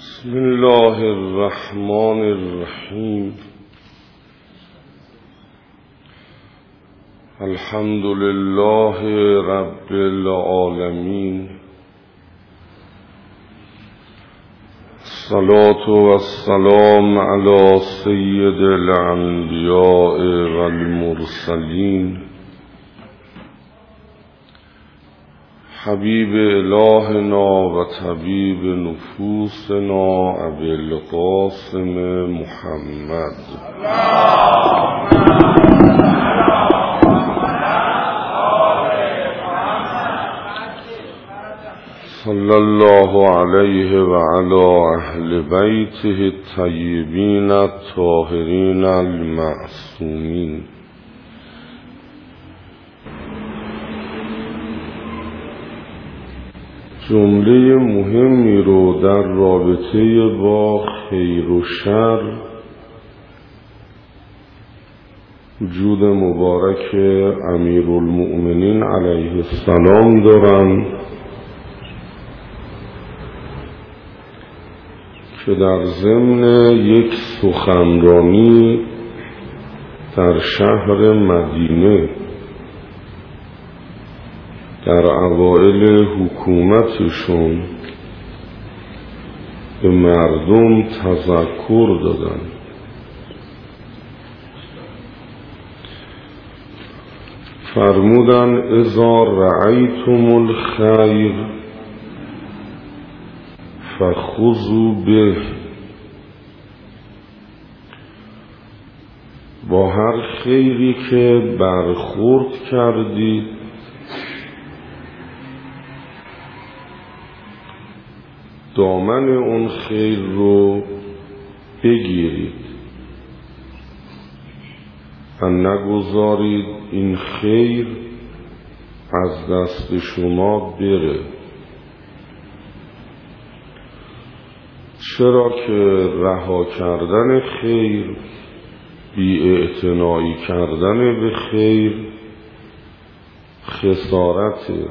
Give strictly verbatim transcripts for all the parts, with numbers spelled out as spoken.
بسم الله الرحمن الرحیم. الحمد لله رب العالمین. الصلاة والسلام علی سید الانبیاء والمرسلین حبیب الهنا و طبیب نفوسنا ابی القاسم محمد صلی الله علیه و علی اهل بیته الطیبین الطاهرین المعصومین. جمله مهمی رو در رابطه با خیر و شر وجود مبارک امیرالمؤمنین علیه السلام دارن که در ضمن یک سخنرانی در شهر مدینه در اوائل حکومتشون به مردم تذکر دادن. فرمودن اذا رأیتم الخیر فخذوا به. با هر خیری که برخورد کردید دامن اون خیر رو بگیرید و نگذارید این خیر از دست شما بره. چرا که رها کردن خیر، بی‌اعتنایی کردن به خیر خسارته.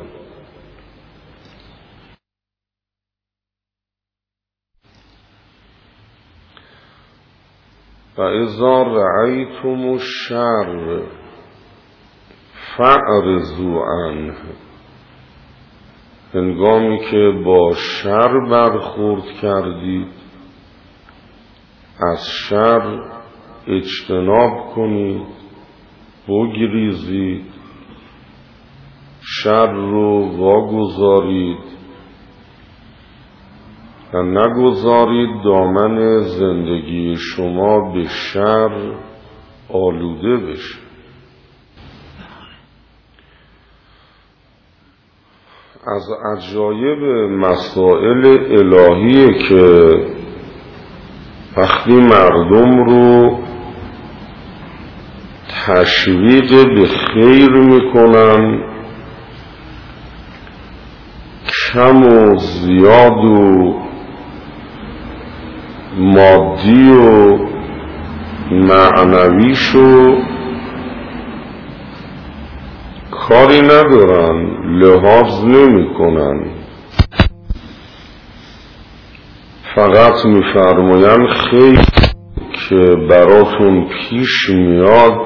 و اذا رأیتم الشر فاعرضوا عنه. هنگامی که با شر برخورد کردید از شر اجتناب کنید، بگریزید، شر رو واگذارید و نگذارید دامن زندگی شما به شر آلوده بشه. از عجایب مسائل الهیه که وقتی مردم رو تشویق به خیر میکنن، کم و زیاد و مادی و معنویشو کاری ندارن، لحاظ نمی کنن، فقط میفرماین خیر که براتون پیش میاد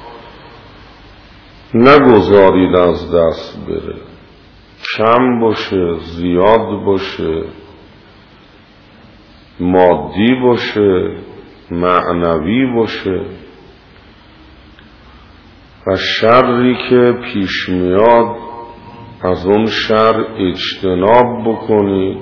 نگذارید از دست بره، کم باشه، زیاد باشه، مادی باشه، معنوی باشه. و شری که پیش میاد از اون شر اجتناب بکنید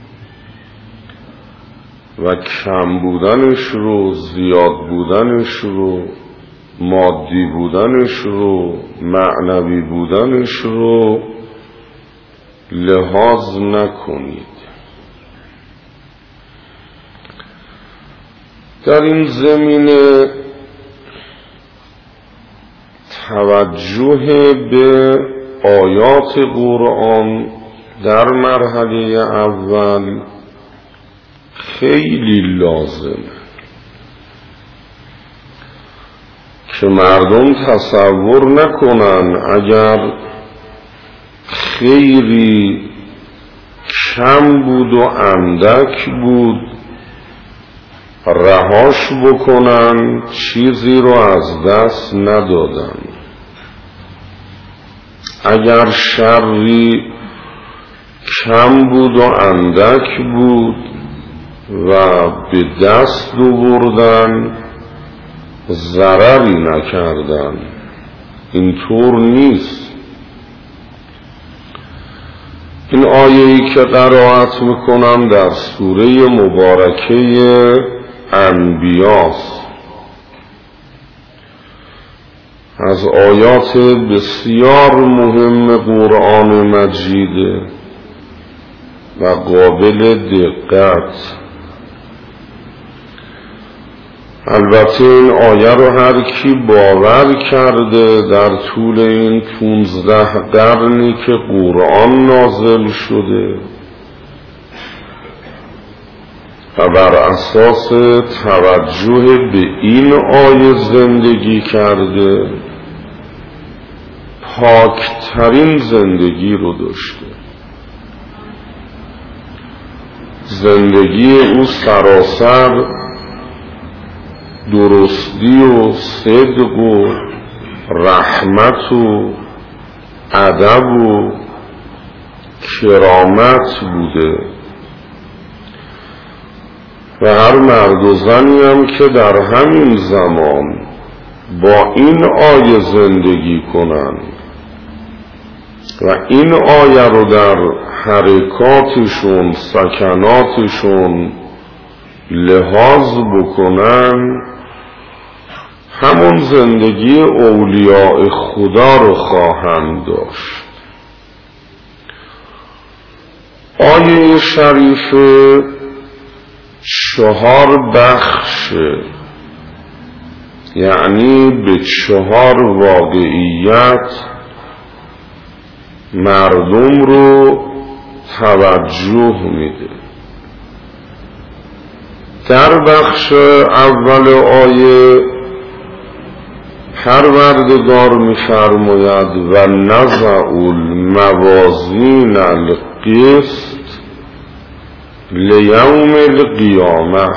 و کم بودنش رو، زیاد بودنش رو، مادی بودنش رو، معنوی بودنش رو لحاظ نکنید. در این زمینه توجه به آیات قرآن در مرحله اول خیلی لازمه که مردم تصور نکنن اگر خیری کم بود و اندک بود رهاش بکنن چیزی رو از دست ندادن. اگر شری کم بود و اندک بود و به دست آوردن ضرری نکردن، اینطور نیست. این آیه‌ای که قرائت میکنم در سوره مبارکه انبیاست، از آیات بسیار مهم قرآن مجید و قابل دقت. البته این آیه رو هر کی باور کرده در طول این پونزده قرنی که قرآن نازل شده و بر اساس توجه به این آیه زندگی کرده، پاکترین زندگی رو داشته. زندگی او سراسر درستی و صدق و رحمت و ادب و کرامت بوده و هر مرد و زنی هم که در همین زمان با این آیه زندگی کنند و این آیه رو در حرکاتشون سکناتشون لحاظ بکنن، همون زندگی اولیاء خدا رو خواهند داشت. آیه شریفه چهار بخش، یعنی به چهار واقعیت مردم رو توجه میده. در بخش اول آیه پروردگار می‌فرماید و نضع الموازین القسط لیوم القیامه.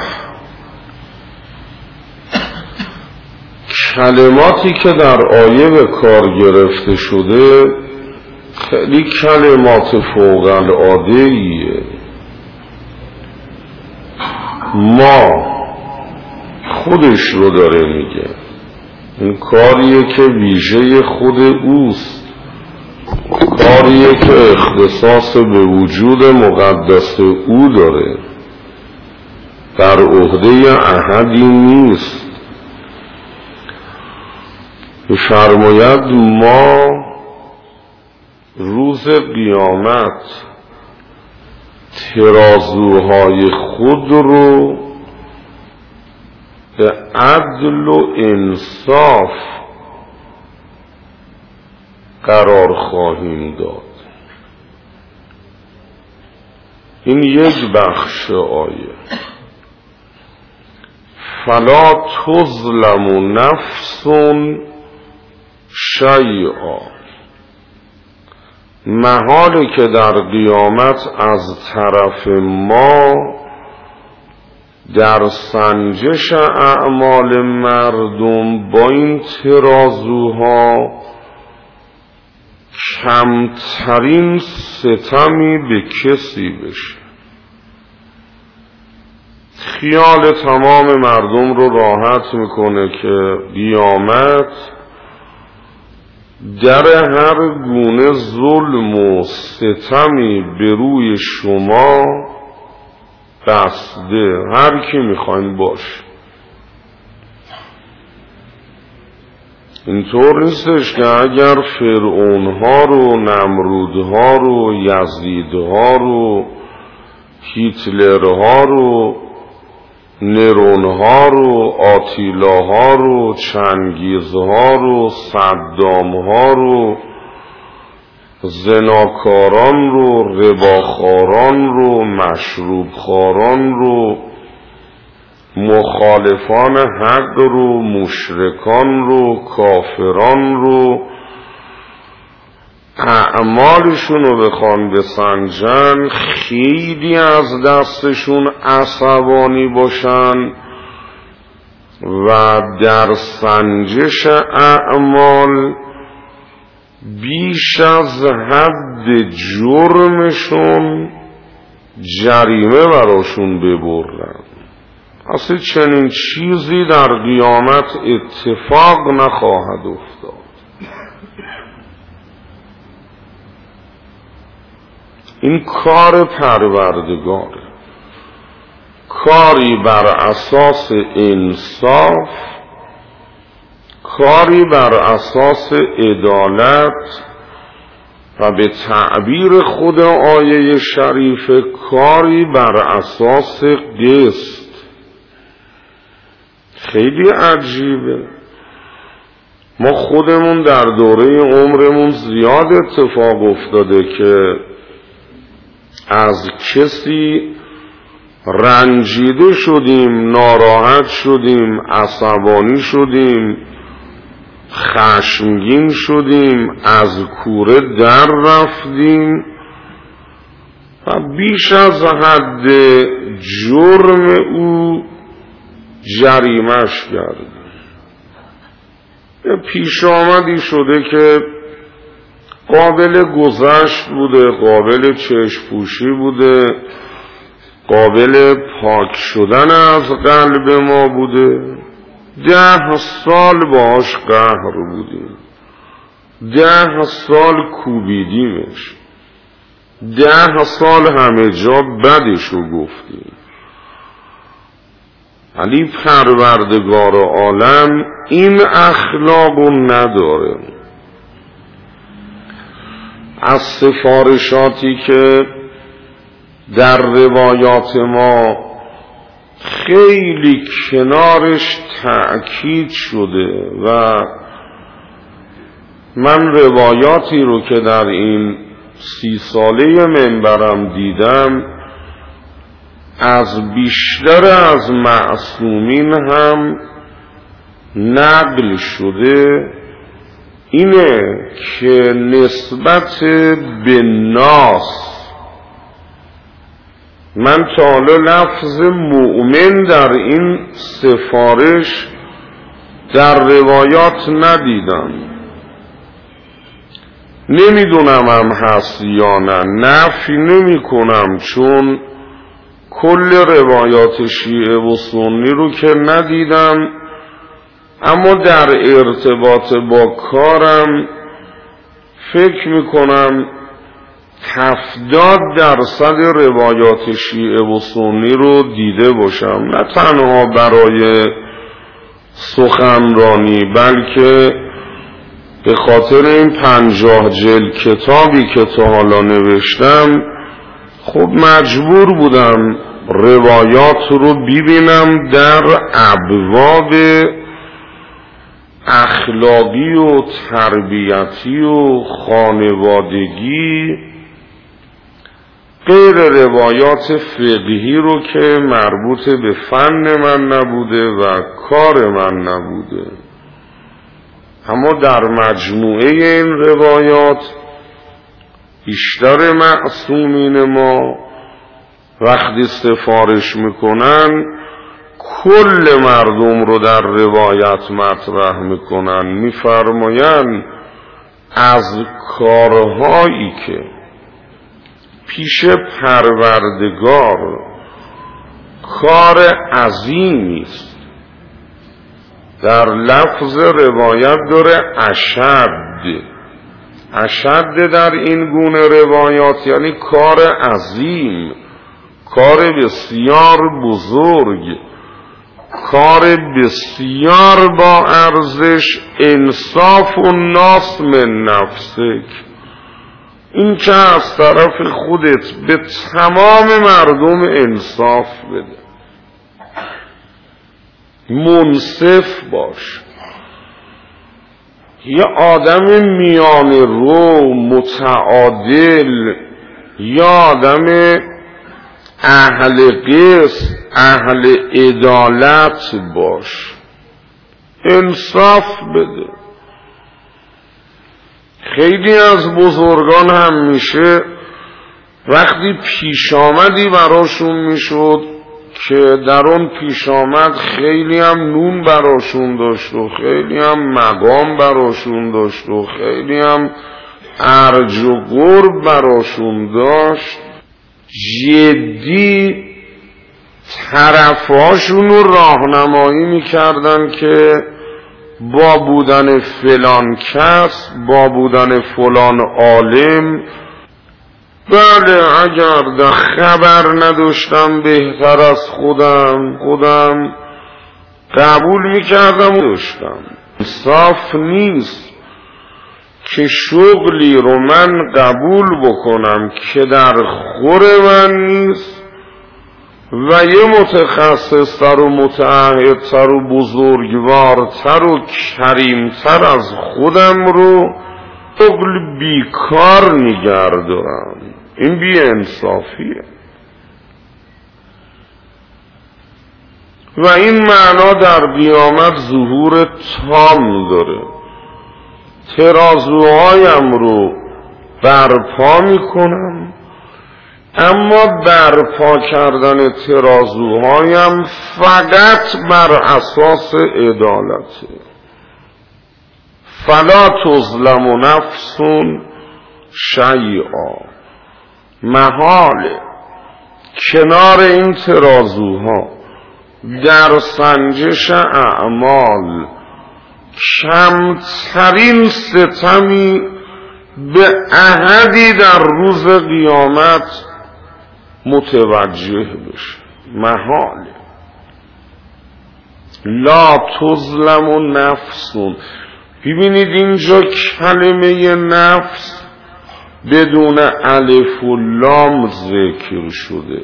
کلماتی که در آیه به کار گرفته شده خیلی کلمات فوق العاده‌ایه. ما خودش رو داره میگه، این کاریه که ویژه خود اوست، کاریه که اختصاص به وجود مقدس او داره، در عهده احدی نیست. فرماید ما روز قیامت ترازوهای خود رو به عدل و انصاف قرار خواهیم داد. این یک بخش آیه. فلا تظلم نفس شیئا، محاله که در قیامت از طرف ما در سنجش اعمال مردم با این ترازوها کمترین ستمی به کسی بشه. خیال تمام مردم رو راحت میکنه که قیامت در هر گونه ظلم و ستمی به روی شما بسته، هر کی میخواین باش. اینطور نیستش که اگر فرعونها رو، نمرودها رو، یزیدها رو، هیتلرها رو، نرونها رو، آتیلاها رو، چنگیزها رو، صدامها رو، زناکاران رو، رباخاران رو، مشروبخاران رو، مخالفان حق رو، مشرکان رو، کافران رو، اعمالشون رو بخوان بسنجن، خیلی از دستشون عصبانی باشن و در سنجش اعمال بیش از حد جرمشون جریمه براشون ببرن. اصلا چنین چیزی در قیامت اتفاق نخواهد افتاد. این کار پروردگاره، کاری بر اساس انصاف، کاری بر اساس عدالت و به تعبیر خود آیه شریفه کاری بر اساس قسط. خیلی عجیبه. ما خودمون در دوره عمرمون زیاد اتفاق افتاده که از کسی رنجیده شدیم، ناراحت شدیم، عصبانی شدیم، خشمگین شدیم، از کوره در رفتیم و بیش از حد جرم او جریمش کردیم. پیش آمدی شده که قابل گذشت بوده، قابل چشم پوشی بوده، قابل پاک شدن از قلب ما بوده. ده سال باش قهر بودیم، ده سال کوبیدیمش، ده سال همه جا بدشو گفتیم. ولی پروردگار عالم این اخلاقو نداره. از سفارشاتی که در روایات ما خیلی کنارش تأکید شده و من روایاتی رو که در این سی ساله منبرم دیدم از بیشتر از معصومین هم نقل شده، اینه که نسبت به ناس، من تا حالا لفظ مؤمن در این سفارش در روایات ندیدم، نمیدونم هم هست یا نه، نفی نمی کنم چون کل روایات شیعه و سنی رو که ندیدم، اما در ارتباط با کارم فکر میکنم هفتاد درصد روایات شیعه و سنی رو دیده باشم، نه تنها برای سخنرانی بلکه به خاطر این پنجاه جلد کتابی که تا حالا نوشتم خب مجبور بودم روایات رو ببینم در ابواب اخلاقی و تربیتی و خانوادگی، غیر روایات فقهی رو که مربوط به فن من نبوده و کار من نبوده. اما در مجموعه این روایات بیشتر معصومین ما وقتی سفارش میکنن کل مردم رو در روایت مطرح میکنن، میفرماین از کارهایی که پیش پروردگار کار عظیمی است، در لفظ روایت داره اشد، اشد در این گونه روایات یعنی کار عظیم، کار بسیار بزرگ، کار بسیار با ارزش، انصاف الناس من نفسک، این که از طرف خودت به تمام مردم انصاف بده، منصف باش، یه آدم میان رو متعادل، یا آدم اهل قسط، اهل عدالت باش، انصاف بده. خیلی از بزرگان هم میشه وقتی پیش آمدی براشون میشد که در اون پیش آمد خیلی هم نون براشون داشت و خیلی هم مقام براشون داشت و خیلی هم ارج و قرب براشون داشت، جدی طرفهاشون رو راهنمایی میکردن که با بودن فلان کس، با بودن فلان عالم، بله اگر در خبر نداشتم بهتر از خودم خودم قبول میکردم و داشتم. انصاف نیست که شغلی رو من قبول بکنم که در خور من نیست و یه متخصصتر و متعهدتر و بزرگوارتر و کریمتر از خودم رو شغل بیکار نگه دارم. این بی انصافیه و این معنا در قیامت ظهور تام داره. ترازوهایم رو برپا میکنم، اما برپا کردن ترازوهایم فقط بر اساس عدالته. فلا تظلم نفس شیئا، محاله کنار این ترازوها در سنجش اعمال کمترین ستمی به احدی در روز قیامت متوجه بشه. محاله. لا تظلم نفس. ببینید اینجا کلمه نفس بدون الف و لام ذکر شده.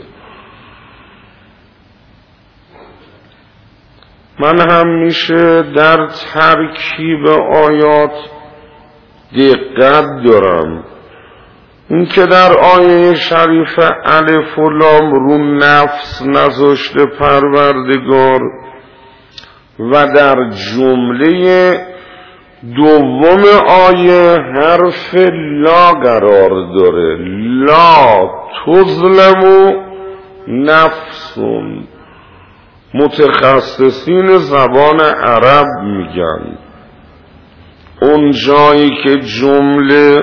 من همیشه در ترکیب آیات دقت دارم. این که در آیه شریف الف و لام رو نفس نذاشته پروردگار و در جمله دوم آیه حرف لا قرار داره. لا تظلم نفسون. متخصصین زبان عرب میگن اون جایی که جمله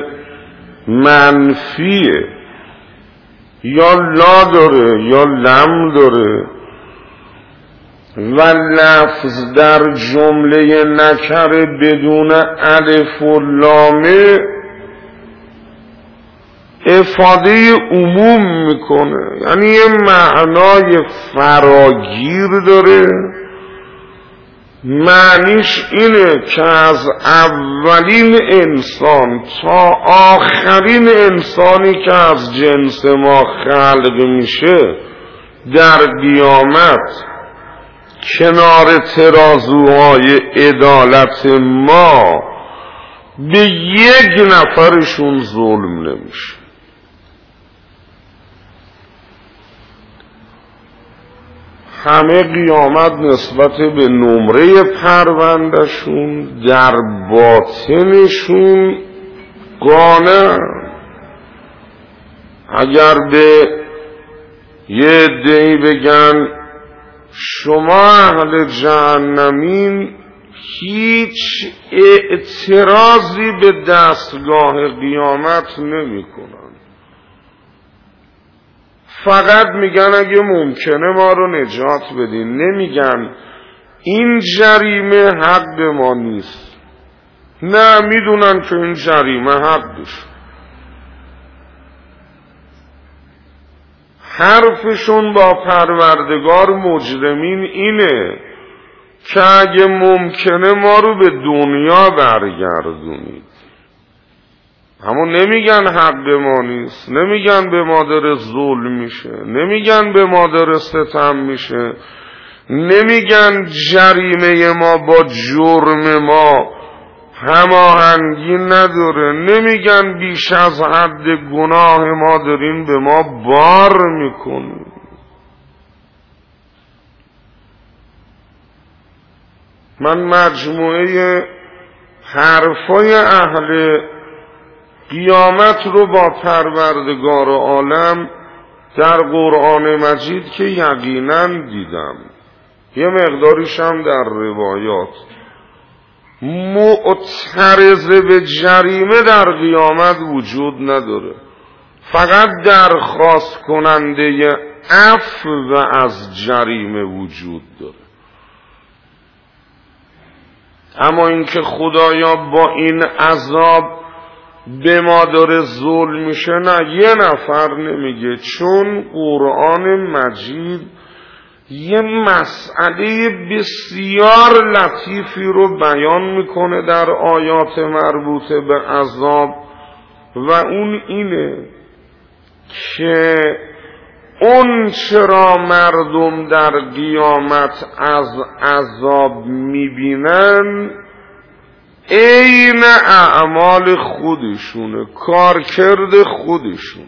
منفیه یا لا داره یا لم داره و لفظ در جمله نکره بدون الف و لامه افاده عموم میکنه، یعنی یه معنای فراگیر داره. معنیش اینه که از اولین انسان تا آخرین انسانی که از جنس ما خلق میشه در قیامت کنار ترازوهای عدالت ما به یک نفرشون ظلم نمیشه. همه قیامت نسبت به نمره پروندهشون در باطنشون قانع. اگر به یه عده‌ای بگن شما اهل جهنمین، هیچ اعتراضی به دستگاه قیامت نمی کنن. فقط میگن اگه ممکنه ما رو نجات بدین. نمیگن این جریمه حق ما نیست. نه، میدونن که این جریمه حقش. حرفشون با پروردگار مجرمین اینه که اگه ممکنه ما رو به دنیا برگردونید. اما نمیگن حق ما نیست، نمیگن به ما داره ظلم میشه، نمیگن به ما داره ستم میشه، نمیگن جریمه ما با جرم ما هماهنگی نداره، نمیگن بیش از حد گناه ما دارین به ما بار میکنین. من مجموعه حرفای اهل قیامت رو با پروردگار عالم در قرآن مجید که یقینا دیدم، یه مقداریش هم در روایات، معترض به جریمه در قیامت وجود نداره، فقط درخواست کننده عفو از جریمه وجود داره. اما اینکه خدایا با این عذاب به ما داره ظلم میشه، نه، یه نفر نمیگه، چون قرآن مجید یه مسئله بسیار لطیفی رو بیان میکنه در آیات مربوطه به عذاب، و اون اینه که اون چرا مردم در قیامت از عذاب میبینن عین اعمال خودشونه، کارکرد خودشونه.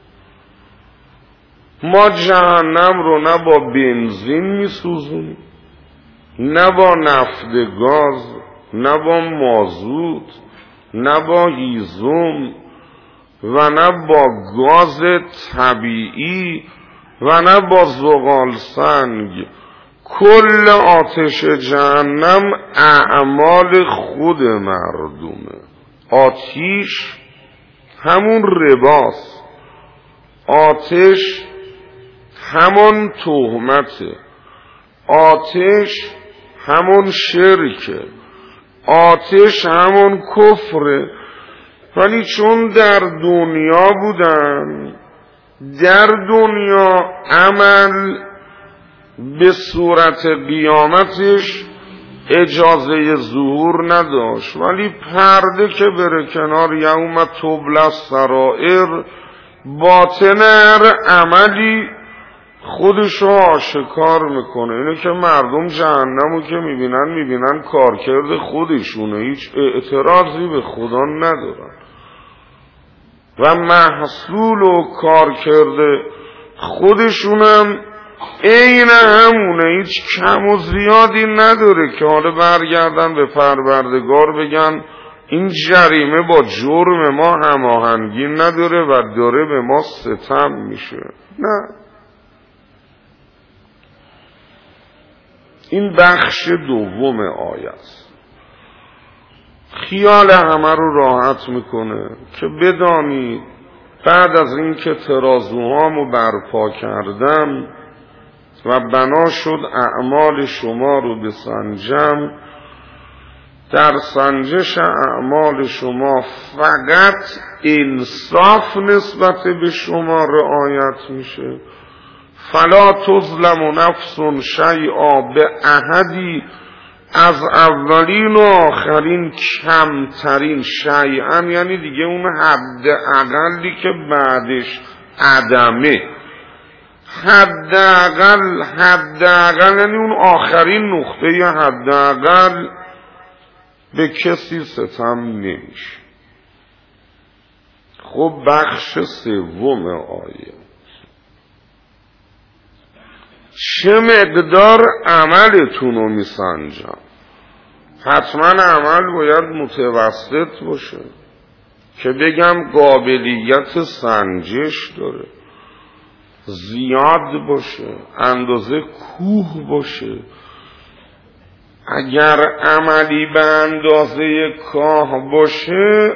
ما جهنم رو نه با بنزین میسوزونیم، نه با نفت گاز، نه با مازوت، نه با هیزم، و نه با گاز طبیعی، و نه با زغال سنگ. کل آتش جهنم اعمال خود مردمه. آتش همون رباست، آتش همون تهمته، آتش همون شرکه، آتش همون کفره. ولی چون در دنیا بودن، در دنیا عمل به صورت قیامتش اجازه ظهور نداشت، ولی پرده که بره کنار، یوم تبلی السرائر، باطن هر عملی خودشو آشکار میکنه. اینه که مردم جهنمو که میبینن میبینن کارکرد خودشونه، هیچ اعتراضی به خدا ندارن و محصول و کارکرد خودشونم عین همونه، هیچ کم و زیادی نداره که حالا برگردن به پروردگار بگن این جریمه با جرم ما هماهنگی نداره و داره به ما ستم میشه. نه، این بخش دوم آیه است. خیال همه رو راحت میکنه که بدانید بعد از این که ترازوهامو برپا کردم و بنا شد اعمال شما رو بسنجم، در سنجش اعمال شما فقط انصاف نسبت به شما رعایت میشه. فلا تظلم نفس شیئا، به احدی از اولین و آخرین کمترین شیئا، یعنی دیگه اون حد اقلی که بعدش عدمه، حد اقل حد اقل یعنی اون آخرین نقطه یا حد اقل به کسی ستم نمیشه. خب بخش سوم آیه، چه مقدار عملتون رو میسنجم؟ حتما عمل باید متوسط باشه که بگم قابلیت سنجش داره، زیاد باشه، اندازه کوه باشه. اگر عملی به اندازه کاه باشه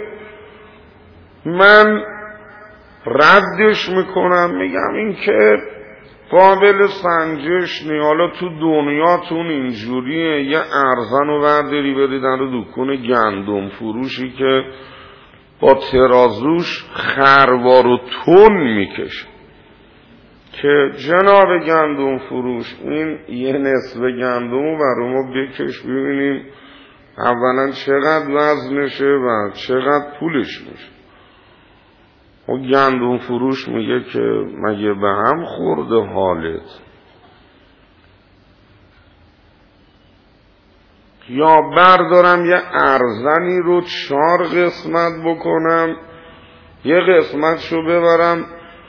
من ردش میکنم، میگم این که قابل سنجش نی. حالا تو دنیاتون اینجوریه، یه ارزن رو برداری بری در دکون گندم فروشی که با ترازوش خروار و تون میکشه که جناب گندم فروش این یه نصف گندم رو برای ما بکش ببینیم اولا چقدر وزنشه و چقدر پولش میشه. و گندم فروش میگه که مگه به هم خورده حالت؟ یا بردارم یه ارزنی رو چهار قسمت بکنم، یه قسمتشو ببرم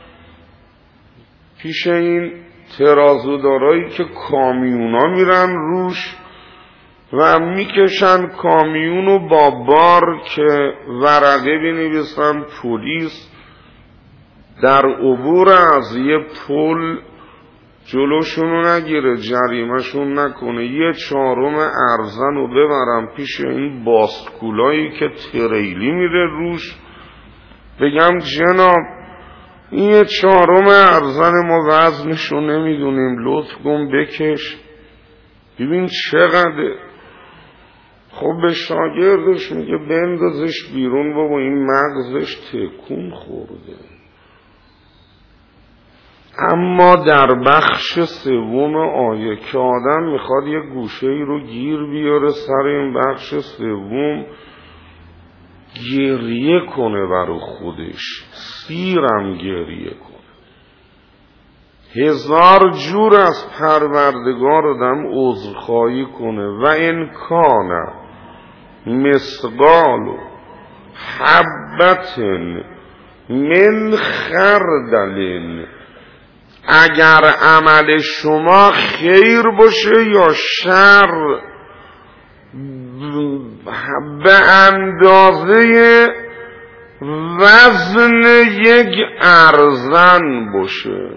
پیش این ترازودارایی که کامیونا میرن روش، و میکشن کامیونو با بار که ورقه بنویسن پلیس در عبور از یه پل جلوشونو نگیره، جریمهشون نکنه، یه چهارم ارزن رو ببرم پیش این باسکولایی که تریلی میره روش، بگم جناب این یه چهارم ارزن ما وزنشو نمیدونیم، لطف کن بکش ببین چقدر. خب به شاگردش میگه بندازش بیرون بابا این مغزش تکون خورده. اما در بخش سوم آیه که آدم میخواد یه گوشه ای رو گیر بیاره سر این بخش سوم، گریه کنه برای خودش، سیرم گریه کنه، هزار جور از پروردگار آدم عذرخواهی کنه. و انکان مثقال حبة من خردل، اگر عمل شما خیر باشه یا شر به اندازه وزن یک ارزن باشه،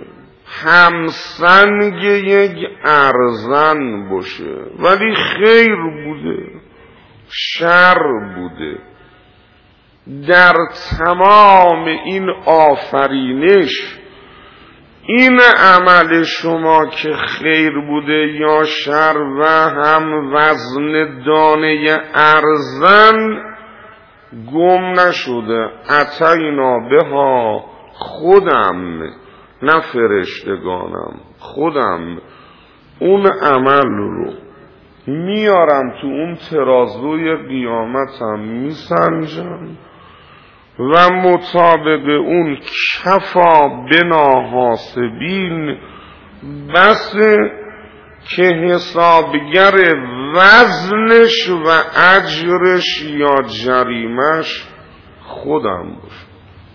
همسنگ یک ارزن باشه، ولی خیر بوده شر بوده، در تمام این آفرینش این عمل شما که خیر بوده یا شر و هم وزن دانه ارزن گم نشده. اتینا بها، خودم نه فرشتگانم، خودم اون عمل رو میارم تو اون ترازوی قیامتم میسنجم و مطابق اون کفا بنا حاسبین، بس که حسابگر وزنش و اجرش یا جریمش خودم باشه.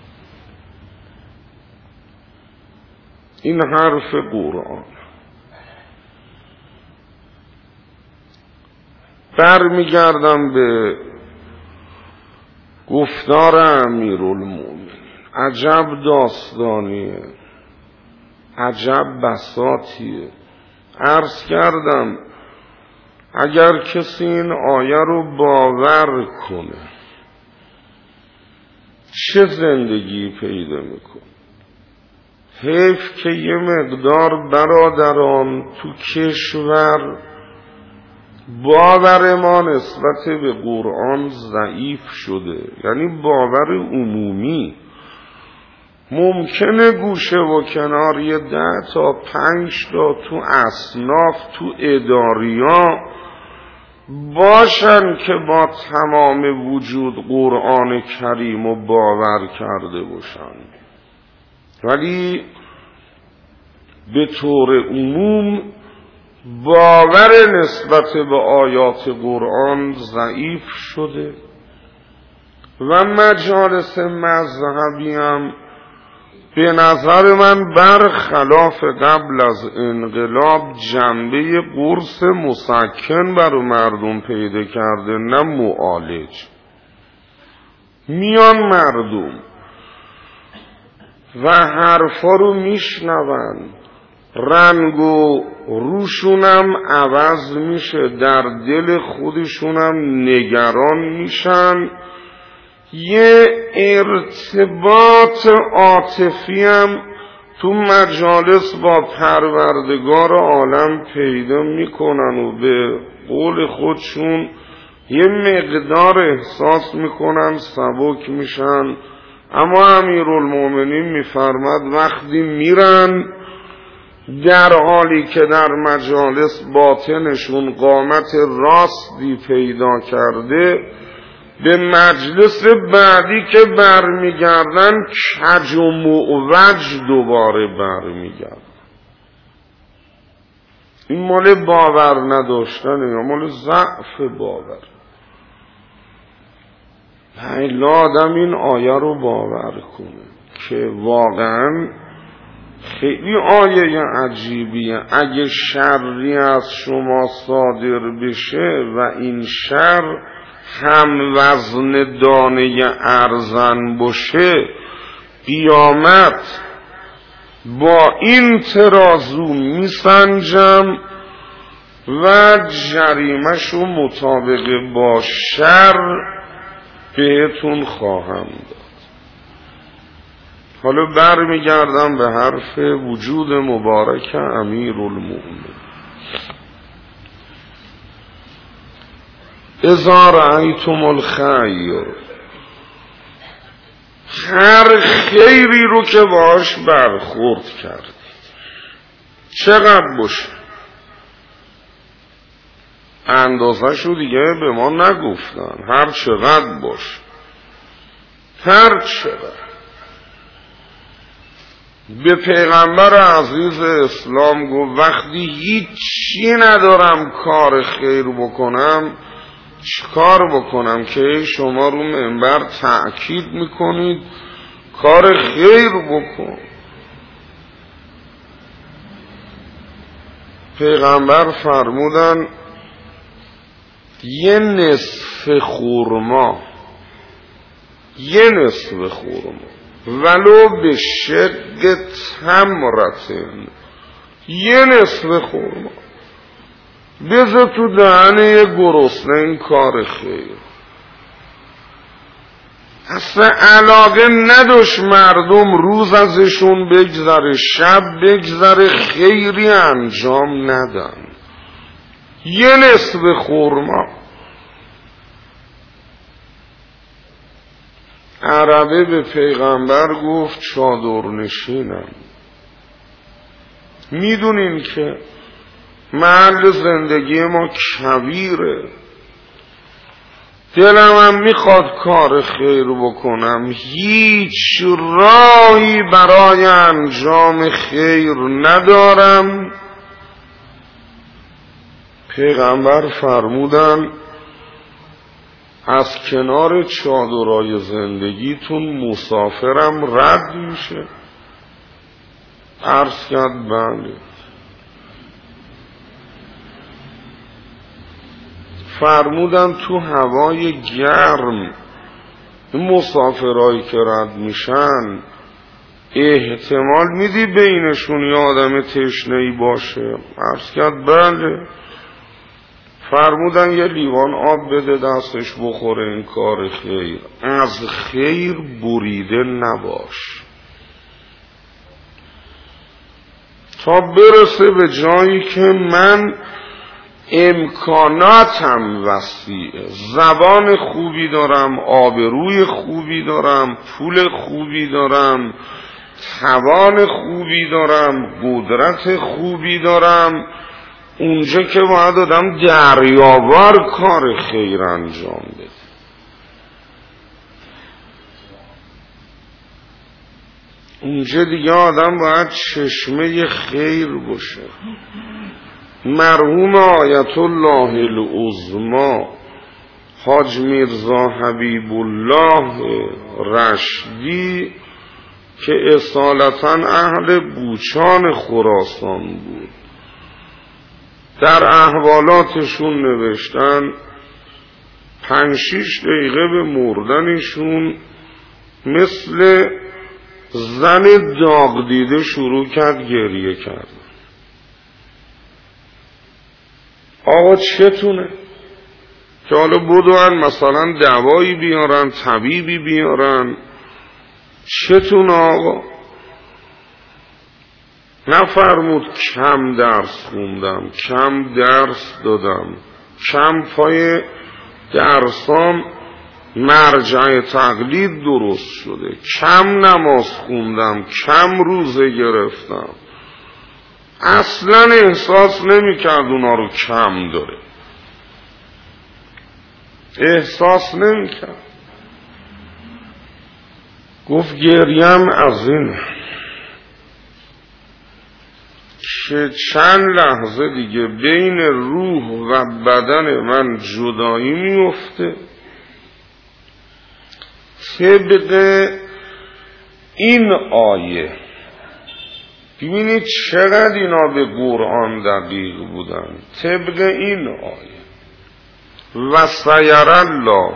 این حرف قرآن. برمیگردم به گفتار امیرالمومنین. عجب داستانیه، عجب بساطیه. عرض کردم اگر کسی این آیه رو باور کنه چه زندگی پیدا میکنه. حیف که یه مقدار برادران تو کشور باور ما نسبت به قرآن ضعیف شده، یعنی باور عمومی. ممکنه گوشه و کنار یه ده تا پنج تا تو اصناف تو اداریا باشن که با تمام وجود قرآن کریم رو باور کرده باشن، ولی به طور عموم باور نسبت به آیات قرآن ضعیف شده و مجالس مذهبی هم به نظر من برخلاف قبل از انقلاب جنبه قرص مسکن برای مردم پیدا کرده نه معالج. میان مردم و حرفا رو میشنون، رنگ و روشونم عوض میشه، در دل خودشونم نگران میشن، یه ارتباط عاطفی هم تو مجالس با پروردگار عالم پیدا میکنن و به قول خودشون یه مقدار احساس میکنن سبک میشن. اما امیرالمومنین میفرماد وقتی میرن در حالی که در مجالس باطنشون قامت راستی پیدا کرده، به مجلس بعدی که برمیگردن کج و معوج دوباره برمیگردن. این مال باور نداشتنه یا مال ضعف باور؟ الا آدم این آیه رو باور کنه که واقعا خیلی آیه عجیبیه. اگه شری از شما صادر بشه و این شر هم وزن دانه ارزن باشه، قیامت با این ترازو میسنجم و جریمشو مطابق با شر بهتون خواهم داد. حالا برمیگردم به حرف وجود مبارک امیرالمؤمنین. اذا رأیتم الخیر، هر خیری رو که باش برخورد کردید، چقدر باشه، اندازه شو دیگه به ما نگفتن، هر چقدر باشه، هر چقدر. به پیغمبر عزیز اسلام گفت وقتی هیچی ندارم کار خیر بکنم، چیکار بکنم که شما رو منبر تأکید میکنید کار خیر بکن؟ پیغمبر فرمودن یه نصف خورما، یه نصف خورما ولو به شق تمرتن، یه نصف خورما بذار تو دهن یه گرسنه، این کار خیر. اصلا علاقه نداشت مردم روز ازشون بگذره، شب بگذره، خیری انجام ندن. یه نصف خورما. عربه به پیغمبر گفت چادر نشینم. میدونین که محل زندگی ما کبیره، دلم هم میخواد کار خیر بکنم، هیچ راهی برای انجام خیر ندارم. پیغمبر فرمودن از کنار چادرای زندگیتون مسافرم رد میشه. عرض کرد بله. فرمودن تو هوای گرم این مسافرایی که رد میشن احتمال میدی بینشون یه آدم تشنه‌ای باشه؟ عرض کرد بله. فرمودن یه لیوان آب بده دستش بخوره، این کار خیر. از خیر بریده نباش تا برسه به جایی که من امکاناتم وسیعه، زبان خوبی دارم، آبروی خوبی دارم، پول خوبی دارم، توان خوبی دارم، قدرت خوبی دارم، اونجا که باید آدم دریاوار کار خیر انجام بده. اونجا دیگه آدم باید چشمه خیر باشه. مرحوم آیت الله العظما حاج میرزا حبیب الله رشدی که اصالتا اهل بوچان خراسان بود، در احوالاتشون نوشتن پنج شیش دقیقه به مردنشون مثل زن داغ دیده شروع کرد گریه کرد. آقا چتونه که حالا بدون مثلا دوایی بیارن، طبیبی بیارن؟ چتونه آقا؟ نفرمود کم درس خوندم، کم درس دادم، کم پای درسام مرجع تقلید درست شده، کم نماز خوندم، کم روزه گرفتم. اصلا احساس نمی کرد اونا رو کم داره، احساس نمی کرد. گفت گریم از این که چند لحظه دیگه بین روح و بدن من جدایی میفته، طبق این آیه ببینید چقدر اینا به قرآن دقیق بودن. طبق این آیه و سیر الله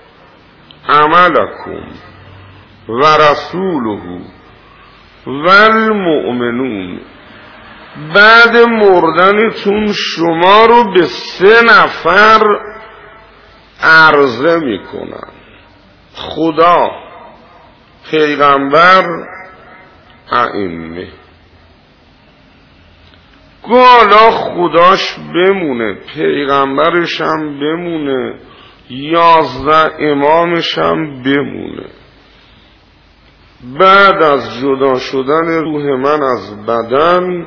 عملکم و رسوله و المؤمنون، بعد مردنتون شما رو به سه نفر عرضه میکنن: خدا، پیغمبر، ائمه. گالا خداش بمونه، پیغمبرش هم بمونه، یازده امامش هم بمونه. بعد از جدا شدن روح من از بدن،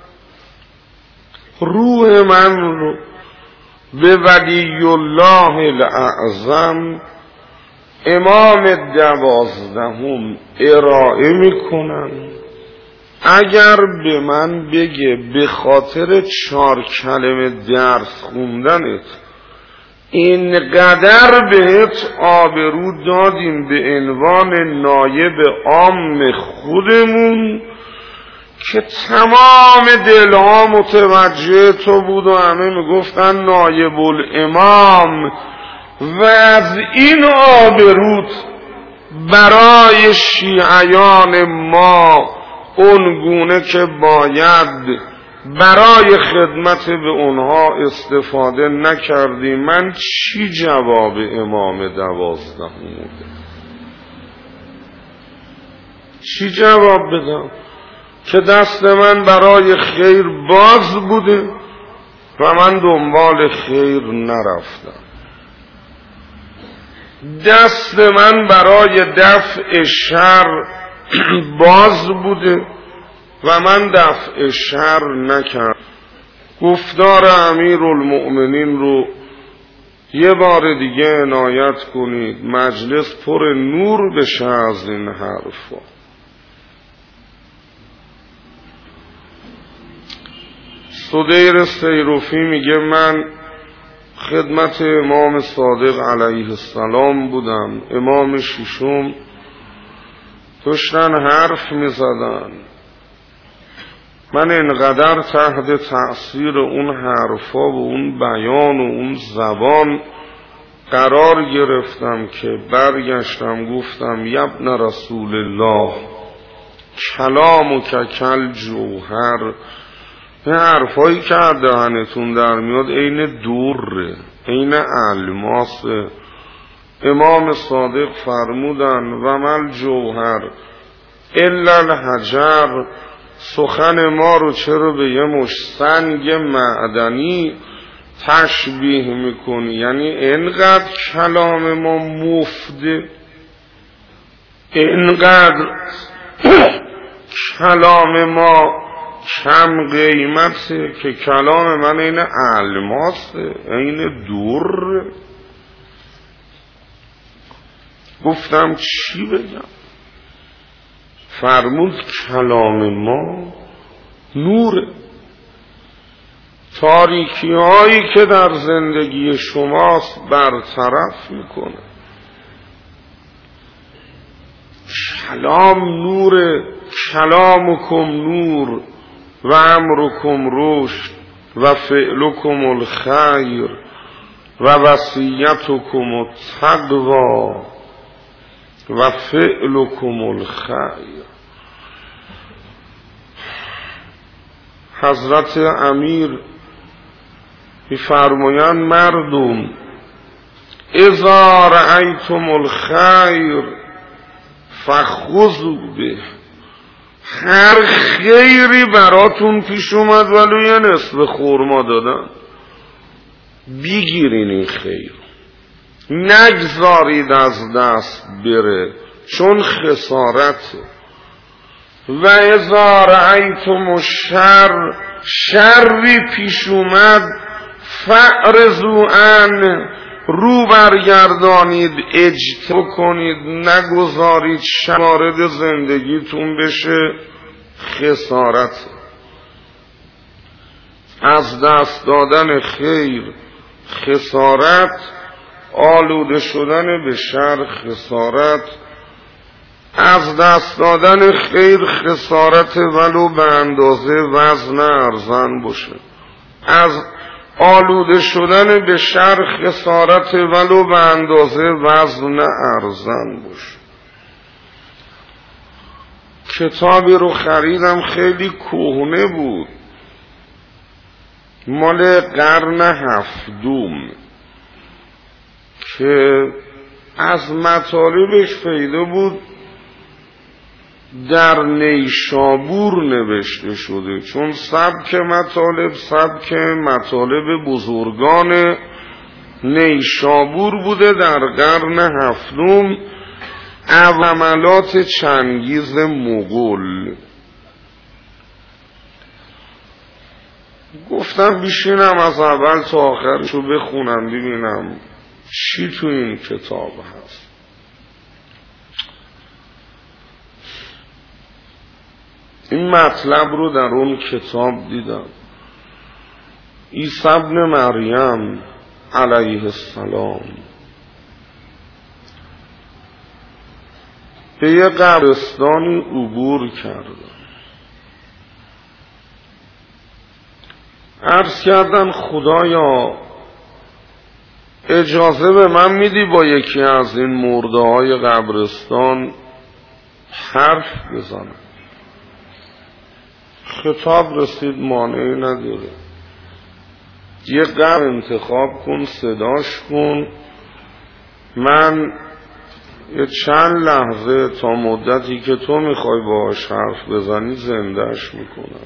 روح من رو به ولی الله الاعظم امام دوازدهم ارائه میکنن. اگر به من بگه به خاطر چهار کلمه درس خوندنت اینقدر بهت آبرو دادیم به عنوان نایب عام خودمون که تمام دلها متوجه تو بود و همه میگفتن نایب الامام، و از این آبروت برای شیعیان ما اونگونه که باید برای خدمت به اونها استفاده نکردی. من چی جواب امام دوازدهم بدم؟ چی جواب بدم که دست من برای خیر باز بوده و من دنبال خیر نرفتم؟ دست من برای دفع شر باز بوده و من دفع شر نکردم. گفتار امیرالمؤمنین رو یه بار دیگه عنایت کنید، مجلس پر نور بشه از این حرفا. سدیر سیروفی میگه من خدمت امام صادق علیه السلام بودم، امام ششم، داشتن حرف میزدن، من انقدر تحت تأثیر اون حرفا و اون بیان و اون زبان قرار گرفتم که برگشتم گفتم یبن رسول الله کلام و ککل جوهر. این حرفایی که دهنتون در میاد عین دوره، عین الماسه. امام صادق فرمودن و مل جوهر الا الحجر، سخن ما رو چرا به یه مش سنگ معدنی تشبیه میکنی؟ یعنی اینقدر کلام ما مفته، اینقدر کلام ما کم قیمته که کلام من این الماسه، این دور. گفتم چی بگم؟ فرمود کلام ما نوره. تاریکی هایی که در زندگی شماست برطرف میکنه. کلام نوره. کلامکم نور و امرکم رشد و فعلکم الخیر و وصیتکم التقوی و فعلکم الخیر. حضرت امیر می‌فرمایند مردم اذا رأیتم الخیر فخذوا به. هر خیری براتون پیش اومد ولو یه نصف خورما دادن، بگیرین این خیر، نگذارید از دست بره، چون خسارته. و اذا رأیتم الشر، شری پیش اومد فاعرضوا عنه، رو برگردانید، اجتناب کنید، نگذارید شوارد زندگیتون بشه خسارت. از دست دادن خیر خسارت، آلوده شدن به شر خسارت. از دست دادن خیر خسارت ولو به اندازه وزن ارزن باشه، از آلوده شدن به شر خسارت ولو به اندازه وزن ارزن باشه. کتابی رو خریدم خیلی کهنه بود، مال قرن هفتم، که از مطالبش پیدا بود در نیشابور نوشته شده، چون سبک مطالب سبک مطالب بزرگان نیشابور بوده در قرن هفتم، عملات چنگیز مغول. گفتم بشینم از اول تا آخرشو بخونم ببینم چی تو این کتاب هست. این مطلب رو در اون کتاب دیدم. عیسی ابن مریم علیه السلام به یه قبرستانی عبور کردن. عرض کردن خدایا اجازه به من میدی با یکی از این مرده های قبرستان حرف بزنم؟ خطاب رسید مانعی نداره، یه قبر انتخاب کن، صداش کن، من یه چند لحظه تا مدتی که تو میخوای باهاش حرف بزنی زندهش میکنم.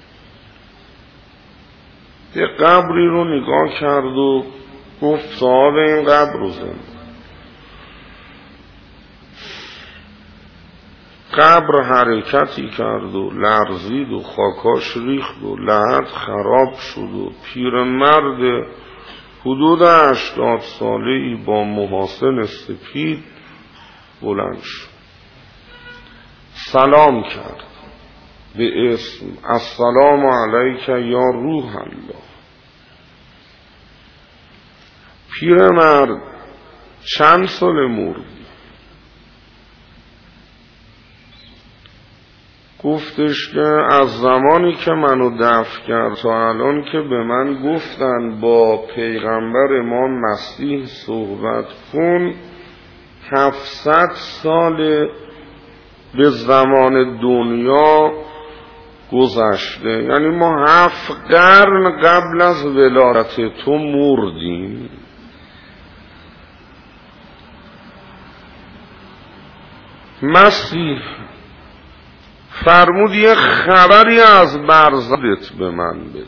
یه قبری رو نگاه کرد و گفت صاحب این قبر رو زنده. قبر حرکتی کرد و لرزید و خاکاش ریخت و لحد خراب شد و پیرمرد حدود هشتاد ساله‌ای با محاسن سپید بلند شد، سلام کرد به اسم السلام علیک یا روح الله. پیرمرد چند سال مرد؟ گفتش که از زمانی که منو دفن کرد تا الان که به من گفتن با پیغمبر ما مسیح صحبت کن هفتصد سال به زمان دنیا گذشته، یعنی ما هفت قرن قبل از ولادت تو مردیم. مسیح فرمود یه خبری از برزخت به من بده.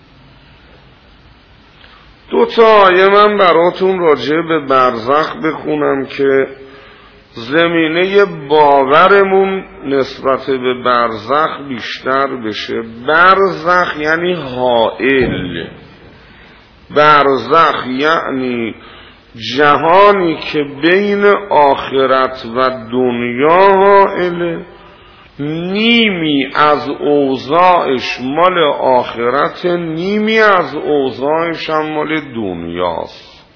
دو تا آیه من براتون راجع به برزخ بخونم که زمینه باورمون نسبت به برزخ بیشتر بشه. برزخ یعنی حائل، برزخ یعنی جهانی که بین آخرت و دنیا حائله، نیمی از اوضاعش مال آخرت، نیمی از اوضاعش هم مال دنیاست.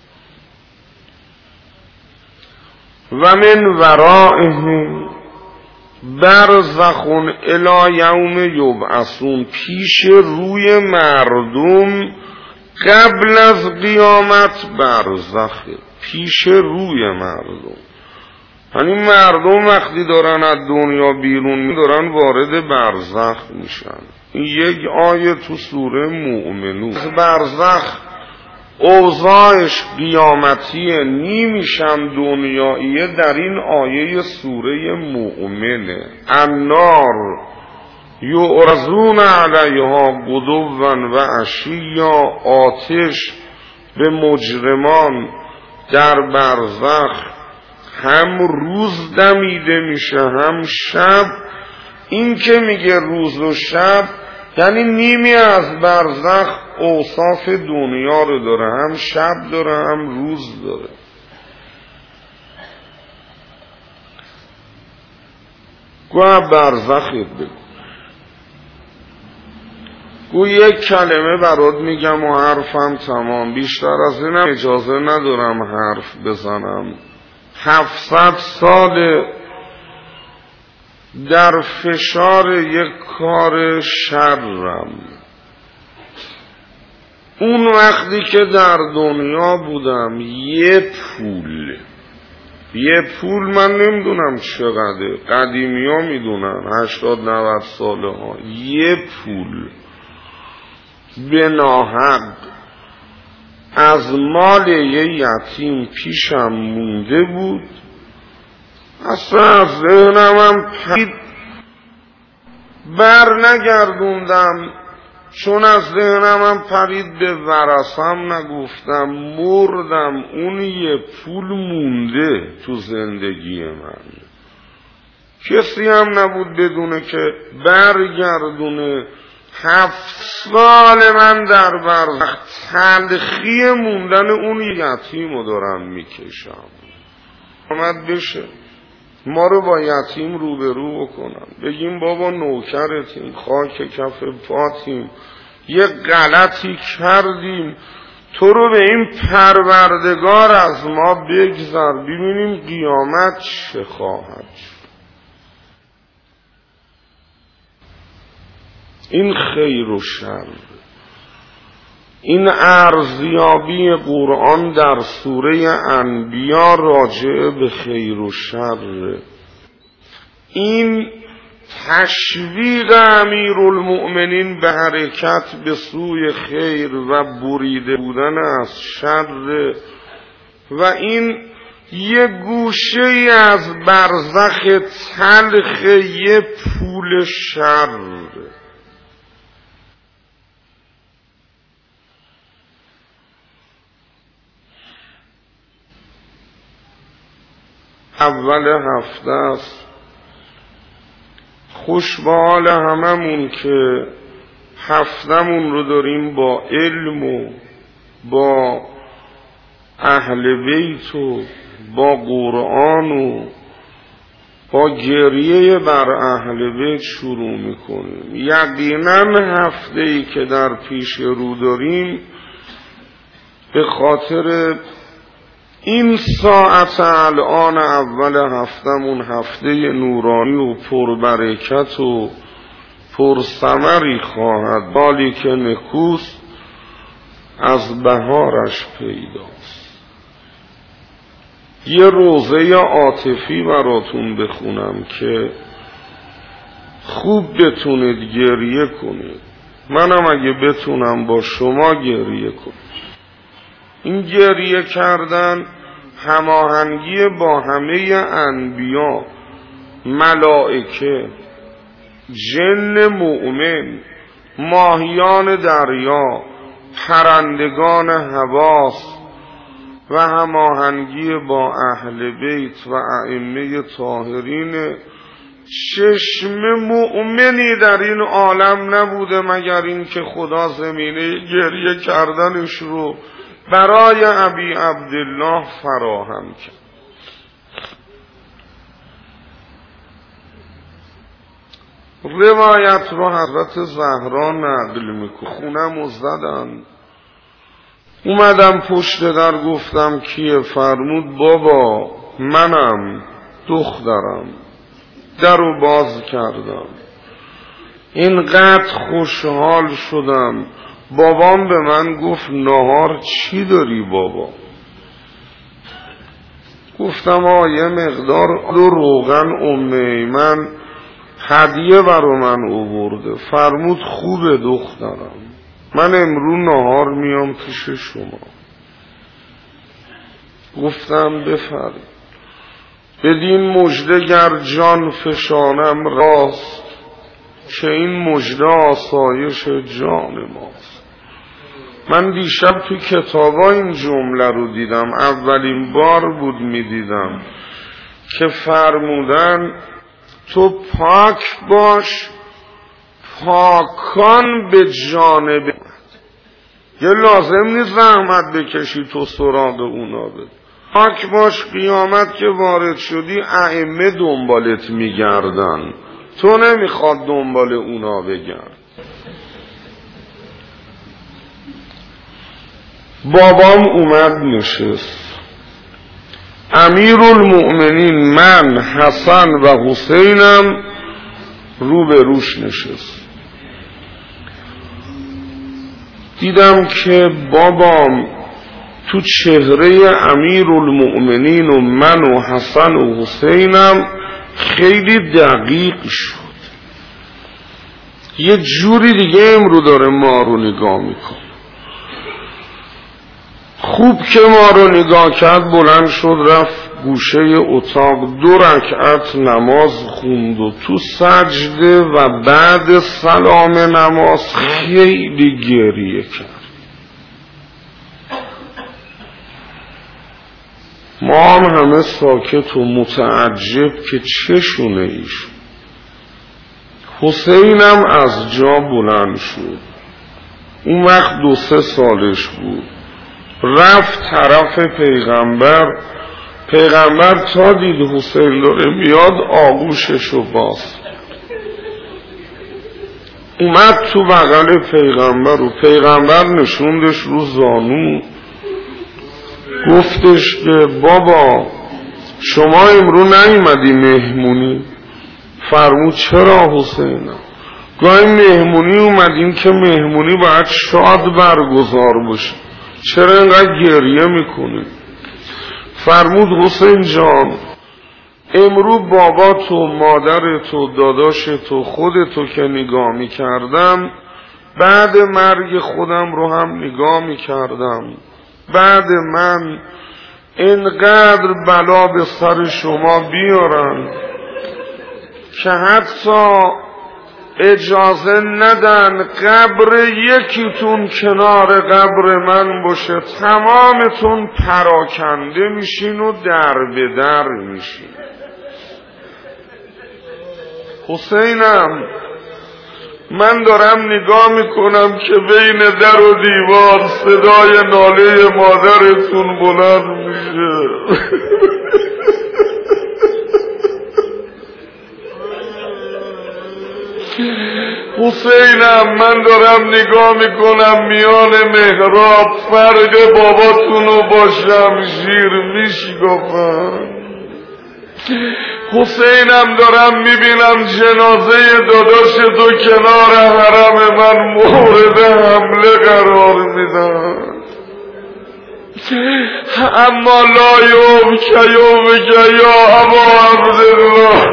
و من ورائهم برزخون الی یوم یبعثون، پیش روی مردم قبل از قیامت برزخه، پیش روی مردم. یعنی مردم وقتی دارن از دنیا بیرون می دارن وارد برزخ میشن. این یک آیه تو سوره مؤمنون. برزخ اوضاعش قیامتیه، نیمیشم دنیاییه. در این آیه سوره مؤمنه. النار یعرضون علیها غدوا و عشیا، آتش به مجرمان در برزخ هم روز دمیده میشه هم شب. این که میگه روز و شب یعنی نیمی از برزخ اوصاف دنیا رو داره، هم شب داره هم روز داره. گوه برزخت بگو، گو یک کلمه برات میگم و حرفم تمام، بیشتر از اینم اجازه ندارم حرف بزنم. هفتصد سال در فشار یک کار شرم. اون وقتی که در دنیا بودم یه پول یه پول من نمیدونم چقدر، قدیمی ها میدونن، هشتاد نود ساله ها، یه پول به ناحق از مال یه یتیم پیشم مونده بود. اصلا از ذهنمم پرید، بر نگردوندم، چون از ذهنمم پرید به ورثم نگفتم، مردم. اون یه پول مونده تو زندگی من، کسی هم نبود بدونه که برگردونه. هفت سال من در برزخ تلخی موندن اون یتیم رو دارم میکشم. آمد بشه ما رو با یتیم روبرو بکنن، بگیم بابا نوکرتیم، خاک کف پاتیم، یه غلطی کردیم، تو رو به این پروردگار از ما بگذار، ببینیم قیامت چه خواهد شد. این خیر و شر، این ارزیابی قرآن در سوره انبیا راجع به خیر و شر، این تشویق امیرالمؤمنین به حرکت به سوی خیر و بریده بودن از شر، و این یه گوشه از برزخ تلخ یه پول شر. اول هفته است، خوش به حال هممون که هفتمون رو داریم با علم و با اهل بیت و با قرآن و با گریه بر اهل بیت شروع میکنیم. یقینا هفته ای که در پیش رو داریم به خاطر این ساعت الان اول هفتمون هفته نورانی و پربرکت و پرثمری خواهد، بالی که نکوست از بهارش پیداست. یه روزه عاطفی براتون بخونم که خوب بتونید گریه کنید، منم اگه بتونم با شما گریه کنم. این گریه کردن هماهنگی با همه انبیا، ملائکه، جن مؤمن، ماهیان دریا، پرندگان حواس و هماهنگی با اهل بیت و ائمه طاهرین. چشم مؤمنی در این عالم نبوده مگر این که خدا زمینه گریه کردنش رو برای ابی عبدالله فراهم کرد. روایت رو حضرت زهرا نقل میکنه، خونم رو زدن، اومدم پشت در گفتم کیه؟ فرمود بابا منم، دخترم. در رو باز کردم، اینقدر خوشحال شدم. بابام به من گفت نهار چی داری بابا؟ گفتم آه یه مقدار دو روغن ام ایمن هدیه برا من آورده. فرمود خوبه دخترم، من امرو نهار میام پیش شما. گفتم بفرمایید. بدین مژده گر جان فشانم راست، که این مژده آسایش جان ماست. من دیشب تو کتابا این جمله رو دیدم، اولین بار بود میدیدم که فرمودن تو پاک باش پاکان به جانب. یه لازم نیست زحمت بکشی تو سراغ اونا بده. پاک باش، قیامت که وارد شدی ائمه دنبالت میگردن، تو نمیخواد دنبال اونا بگرد. بابام اومد نشست، امیرالمؤمنین من، حسن و حسینم رو به روش نشست. دیدم که بابام تو چهره امیرالمؤمنین و من و حسن و حسینم خیلی دقیق شد. یه جوری دیگه امرو داره ما رو نگاه میکنه. خوب که ما رو نگاه کرد بلند شد رفت گوشه اتاق، دو رکعت نماز خوند و تو سجده و بعد سلام نماز خیلی گریه کرد. ما هم همه ساکت و متعجب که چه شونه ایش. حسینم از جا بلند شد. اون وقت دو سه سالش بود. رفت طرف پیغمبر. پیغمبر تا دید حسین داره میاد آغوششو باز اومد تو بغل پیغمبر و پیغمبر نشوندش رو زانو، گفتش که بابا شما امرو نیومدی مهمونی؟ فرمود چرا حسینم؟ گاهی مهمونی اومدیم که مهمونی باید شاد برگزار باشه، چرا اینقدر گریه میکنی؟ فرمود حسین جان امرو بابا تو مادر تو داداش تو خودتو که نگاه میکردم، بعد مرگ خودم رو هم نگاه میکردم، بعد من اینقدر بلا به سر شما بیارن که حتی اجازه ندن قبر یکیتون کنار قبر من باشه، تمامتون پراکنده میشین و در به در میشین. حسینم من دارم نگاه میکنم که بین در و دیوار صدای ناله مادرتون بلند میشه. حسینم من دارم نگاه میکنم میان محراب فرق باباتونو با شمشیر میشکافن. حسینم دارم میبینم جنازه داداش تو کنار حرم من مورد حمله قرار میدن، اما لا یوم که یوم که یا ابا عبدالله.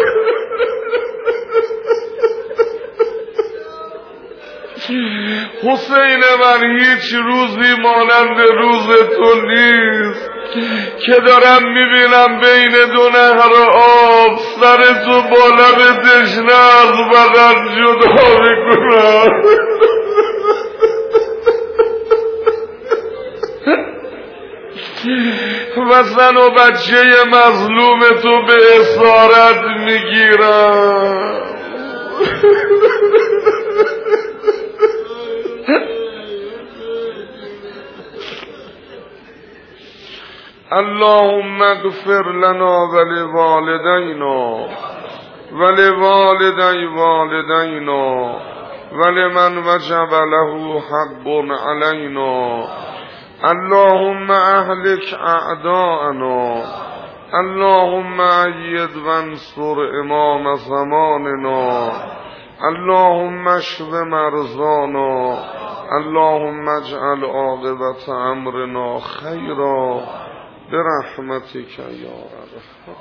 حسین من هیچ روزی مانند روز تو نیست که دارم میبینم بین دو نهر آب سر تو با لب تشنه از بدن جدا میکنم. و زن و بچه مظلوم تو به اسارت میگیرم. اللهم اغفر لنا ولوالدينا ولوالدي والدينا ولمن وجب له حق علينا. اللهم اهلك اعداءنا، اللهم ايد وانصر امام زماننا، اللهم اشف مرضانا، اللهم اجعل عاقبة امرنا خيرا برحمتك يا ارحم.